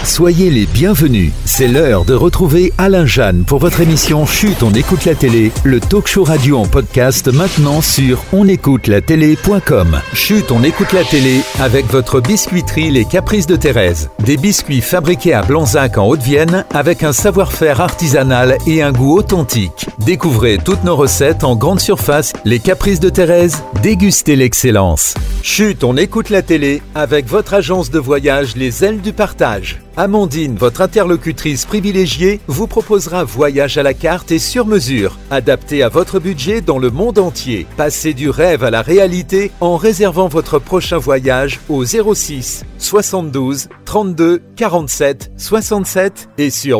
Soyez les bienvenus. C'est l'heure de retrouver Alain Jeanne pour votre émission Chut, on écoute la télé, le talk show radio en podcast maintenant sur onécoutelatélé.com. Chut, on écoute la télé avec votre biscuiterie Les Caprices de Thérèse. Des biscuits fabriqués à Blanzac en Haute-Vienne avec un savoir-faire artisanal et un goût authentique. Découvrez toutes nos recettes en grande surface. Les Caprices de Thérèse, dégustez l'excellence. Chut, on écoute la télé avec votre agence de voyage Les Ailes du Partage. Amandine, votre interlocutrice privilégiée, vous proposera voyage à la carte et sur mesure, adapté à votre budget dans le monde entier. Passez du rêve à la réalité en réservant votre prochain voyage au 06 72 32 47 67 et sur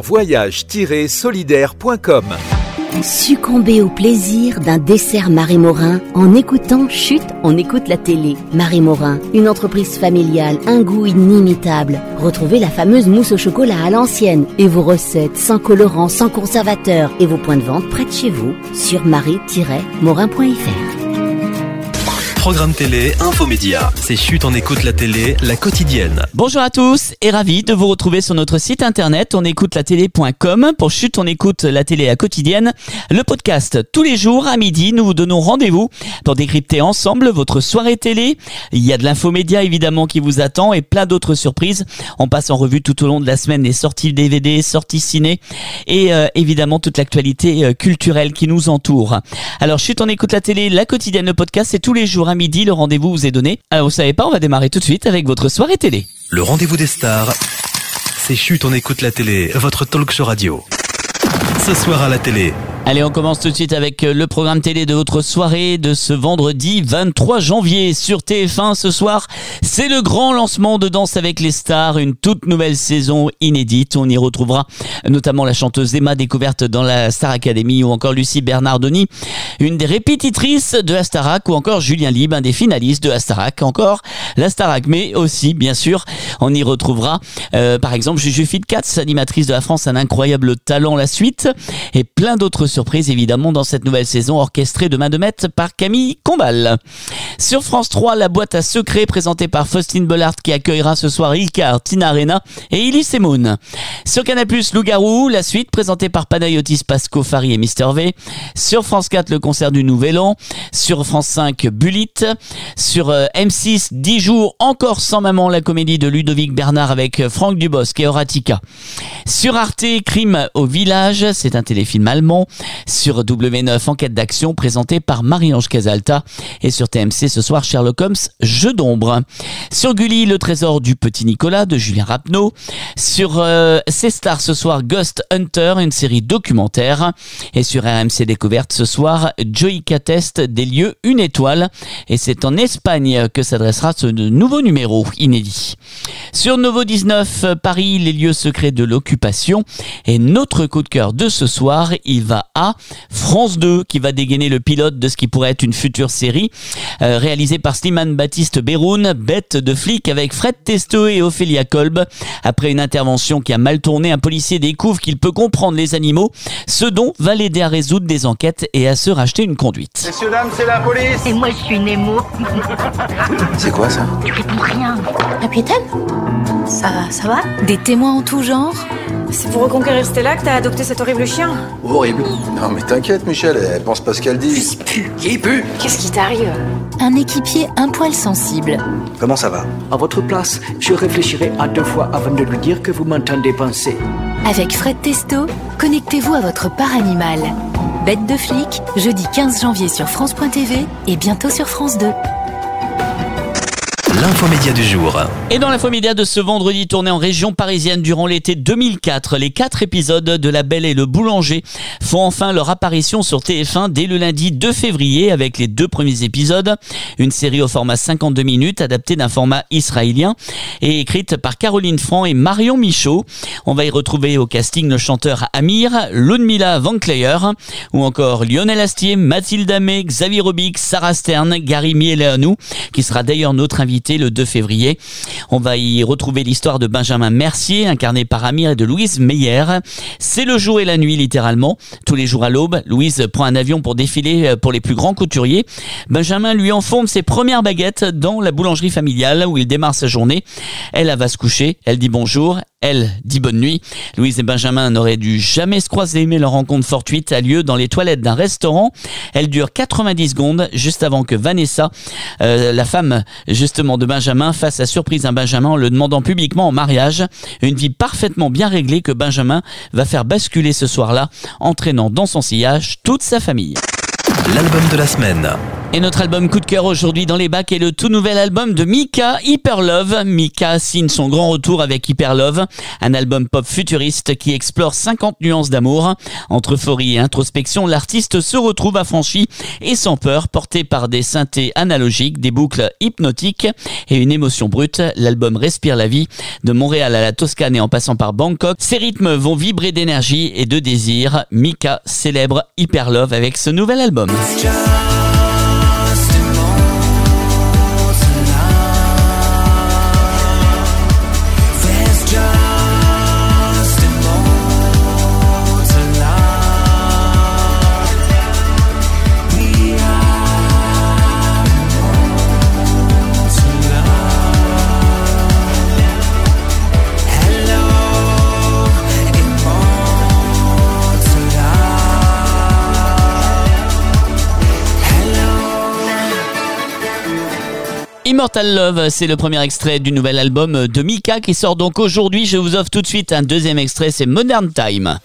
voyage-solidaire.com. Succombez au plaisir d'un dessert Marie Morin en écoutant Chut, on écoute la télé. Marie Morin, une entreprise familiale, un goût inimitable. Retrouvez la fameuse mousse au chocolat à l'ancienne et vos recettes sans colorant, sans conservateur et vos points de vente près de chez vous sur marie-morin.fr. Programme télé, infomédia. C'est Chut, on écoute la télé, la quotidienne. Bonjour à tous et ravi de vous retrouver sur notre site internet onécoutelatélé.com pour Chut, on écoute la télé, la quotidienne. Le podcast tous les jours à midi, nous vous donnons rendez-vous pour décrypter ensemble votre soirée télé. Il y a de l'infomédia évidemment qui vous attend et plein d'autres surprises. On passe en revue tout au long de la semaine les sorties DVD, sorties ciné et évidemment toute l'actualité culturelle qui nous entoure. Alors Chut, on écoute la télé, la quotidienne, le podcast, c'est tous les jours à midi, le rendez-vous vous est donné. Alors vous savez pas, on va démarrer tout de suite avec votre soirée télé. Le rendez-vous des stars, c'est Chut, on écoute la télé, votre talk show radio. Ce soir à la télé. Allez, on commence tout de suite avec le programme télé de votre soirée de ce vendredi 23 janvier sur TF1. Ce soir, c'est le grand lancement de Danse avec les stars, une toute nouvelle saison inédite. On y retrouvera notamment la chanteuse Emma, découverte dans la Star Academy, ou encore Lucie Bernardoni, une des répétitrices de la Starac, ou encore Julien Lieb, un des finalistes de la Starac, encore la Starac. Mais aussi, bien sûr, on y retrouvera par exemple Juju Fitcats, animatrice de la France, un incroyable talent, la suite, et plein d'autres surprise évidemment dans cette nouvelle saison orchestrée de main de maître par Camille Combal. Sur France 3, la boîte à secrets présentée par Faustine Bollard qui accueillera ce soir Ilkar, Tina Arena et Elise Moon. Sur Canal+, Loup-garou, la suite présentée par Panayotis, Pasco, Fari et Mister V. Sur France 4, le concert du Nouvel An. Sur France 5, Bullitt. Sur M6, 10 jours encore sans maman, la comédie de Ludovic Bernard avec Franck Dubosc et Horatica. Sur Arte, Crime au village, c'est un téléfilm allemand. Sur W9, enquête d'action présentée par Marie-Ange Casalta. Et sur TMC ce soir, Sherlock Holmes, Jeu d'ombre. Sur Gulli, le trésor du petit Nicolas de Julien Rapneau. Sur C-Star ce soir, Ghost Hunter, une série documentaire. Et sur RMC Découverte ce soir, Joyka Test, des lieux, une étoile. Et c'est en Espagne que s'adressera ce nouveau numéro inédit. Sur Novo 19, Paris, les lieux secrets de l'occupation. Et notre coup de cœur de ce soir, il va à France 2 qui va dégainer le pilote de ce qui pourrait être une future série réalisée par Slimane Baptiste Beroun, bête de flic avec Fred Testo et Ophélia Kolb. Après une intervention qui a mal tourné, un policier découvre qu'il peut comprendre les animaux, ce dont va l'aider à résoudre des enquêtes et à se racheter une conduite. Messieurs, dames, c'est la police. Et moi je suis Nemo. C'est quoi ça? Tu réponds rien. La piétonne? Ça va? Des témoins en tout genre? C'est pour reconquérir Stella que t'as adopté cet horrible chien? Horrible. Non mais t'inquiète Michel, elle pense pas ce qu'elle dit. Qui pue? Qui pue? Qu'est-ce qui t'arrive? Un équipier un poil sensible. Comment ça va? À votre place, je réfléchirai à 2 fois avant de lui dire que vous m'entendez penser. Avec Fred Testo, connectez-vous à votre part animal. Bête de flic, jeudi 15 janvier sur France.tv et bientôt sur France 2. L'infomédia du jour. Et dans l'infomédia de ce vendredi, tourné en région parisienne durant l'été 2004, les 4 épisodes de La Belle et le Boulanger font enfin leur apparition sur TF1 dès le lundi 2 février avec les 2 premiers épisodes. Une série au format 52 minutes adaptée d'un format israélien et écrite par Caroline Franc et Marion Michaud. On va y retrouver au casting le chanteur Amir, Ludmilla Van Cleyer ou encore Lionel Astier, Mathilde Amé, Xavier Robic, Sarah Stern, Gary Mieleanu qui sera d'ailleurs notre invité le 2 février. On va y retrouver l'histoire de Benjamin Mercier, incarné par Amir, et de Louise Meyer. C'est le jour et la nuit, littéralement. Tous les jours à l'aube, Louise prend un avion pour défiler pour les plus grands couturiers. Benjamin lui enfourne ses premières baguettes dans la boulangerie familiale où il démarre sa journée. Elle va se coucher, elle dit bonjour. elle, dit bonne nuit. Louise et Benjamin n'auraient dû jamais se croiser, mais leur rencontre fortuite a lieu dans les toilettes d'un restaurant. Elle dure 90 secondes, juste avant que Vanessa, la femme justement de Benjamin, fasse la surprise à Benjamin en le demandant publiquement en mariage. Une vie parfaitement bien réglée que Benjamin va faire basculer ce soir-là, entraînant dans son sillage toute sa famille. L'album de la semaine. Et notre album coup de cœur aujourd'hui dans les bacs est le tout nouvel album de Mika, Hyper Love. Mika signe son grand retour avec Hyper Love, un album pop futuriste qui explore 50 nuances d'amour. Entre euphorie et introspection, l'artiste se retrouve affranchi et sans peur, porté par des synthés analogiques, des boucles hypnotiques et une émotion brute. L'album respire la vie. De Montréal à la Toscane et en passant par Bangkok, ses rythmes vont vibrer d'énergie et de désir. Mika célèbre Hyper Love avec ce nouvel album. Immortal Love, c'est le premier extrait du nouvel album de Mika qui sort donc aujourd'hui. Je vous offre tout de suite un deuxième extrait, c'est Modern Time.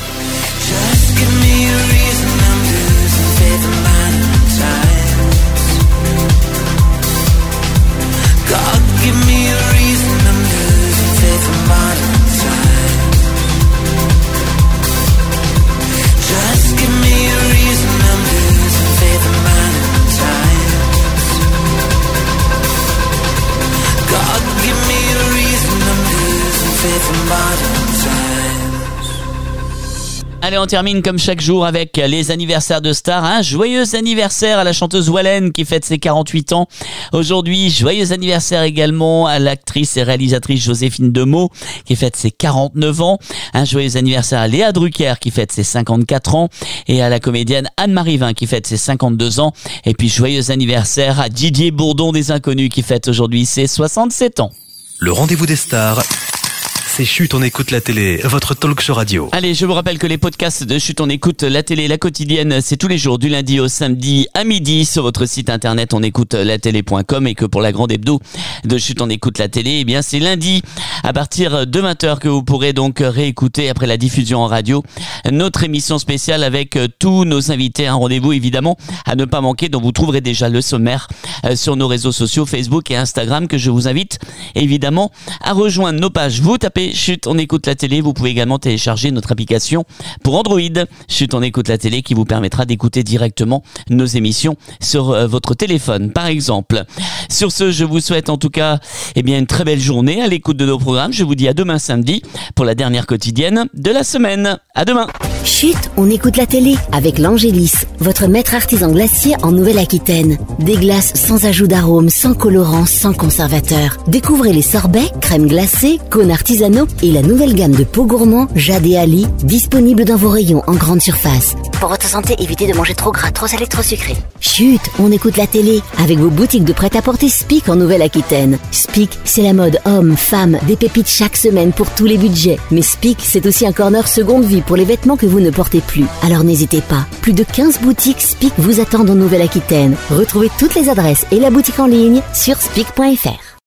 Allez, on termine comme chaque jour avec les anniversaires de stars. Un joyeux anniversaire à la chanteuse Wallen qui fête ses 48 ans. Aujourd'hui, joyeux anniversaire également à l'actrice et réalisatrice Joséphine Demeaux qui fête ses 49 ans. Un joyeux anniversaire à Léa Drucker qui fête ses 54 ans. Et à la comédienne Anne-Marie Vin qui fête ses 52 ans. Et puis joyeux anniversaire à Didier Bourdon des Inconnus qui fête aujourd'hui ses 67 ans. Le rendez-vous des stars. C'est Chut, on écoute la télé, votre talk show radio. Allez, je vous rappelle que les podcasts de Chut, on écoute la télé, la quotidienne, c'est tous les jours du lundi au samedi à midi sur votre site internet onécoutelatélé.com et que pour la grande hebdo de Chut, on écoute la télé, eh bien c'est lundi à partir de 20h que vous pourrez donc réécouter après la diffusion en radio notre émission spéciale avec tous nos invités. Un rendez-vous évidemment à ne pas manquer dont vous trouverez déjà le sommaire sur nos réseaux sociaux Facebook et Instagram que je vous invite évidemment à rejoindre nos pages. Vous tapez Chut, on écoute la télé. Vous pouvez également télécharger notre application pour Android. Chut, on écoute la télé qui vous permettra d'écouter directement nos émissions sur votre téléphone, par exemple. Sur ce, je vous souhaite en tout cas une très belle journée à l'écoute de nos programmes. Je vous dis à demain samedi pour la dernière quotidienne de la semaine. À demain. Chut, on écoute la télé avec l'Angélis, votre maître artisan glacier en Nouvelle-Aquitaine. Des glaces sans ajout d'arôme, sans colorant, sans conservateur. Découvrez les sorbets, crèmes glacées, cônes artisanaux et la nouvelle gamme de pots gourmands Jade et Ali, disponible dans vos rayons en grande surface. Pour votre santé, évitez de manger trop gras, trop salé, trop sucré. Chut, on écoute la télé avec vos boutiques de prêt-à-porter Spic en Nouvelle-Aquitaine. Spic, c'est la mode homme, femme, des pépites chaque semaine pour tous les budgets. Mais Spic, c'est aussi un corner seconde vie pour les vêtements que vous ne portez plus. Alors n'hésitez pas, plus de 15 boutiques Spic vous attendent en Nouvelle-Aquitaine. Retrouvez toutes les adresses et la boutique en ligne sur spic.fr.